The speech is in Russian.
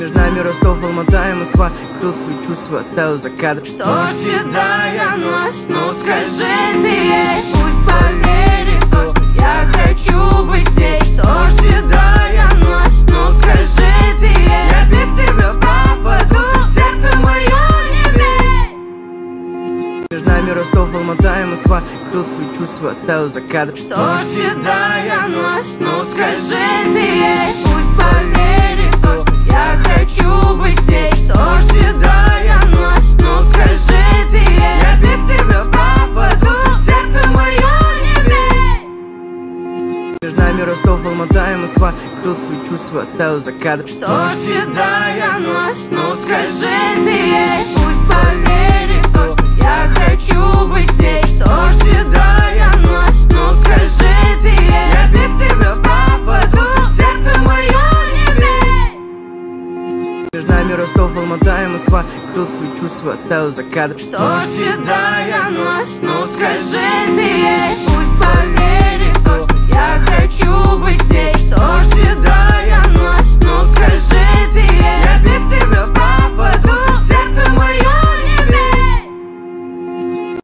Между нами Ростов, Алмата и Москва. Скрыл свои чувства, оставил за кадром. Что ж, седая ночь, ну скажи ты ей, пусть поверит в то, что я хочу быть с ней. Что ж, седая ночь, ну скажи ты ей, я без тебя пропаду, сердце мое не бей. Между нами Ростов, Алмата и Москва. Скрыл свои чувства, оставил за кадром. Что ж, седая ночь, ну скажи ты ей, пусть поверит в то, что я хочу быть с ней. Что ж, седая ночь, ну скажи ты ей, я без тебя пропаду, сердце мое не бей. Между нами Ростов, Алмата и Москва. Скрыл свои чувства, оставил за кадром. Что ж, седая ночь, ну скажи ты ей, пусть поверит в то, что я хочу быть с ней. Что ж, седая ночь, ну скажи ты ей, я без тебя пропаду, сердце мое не бей. Между нами Ростов, Алмата и Москва. Скрыл свои чувства, оставил за кадром. Что ж, седая ночь, ну скажи ты ей, пусть поверит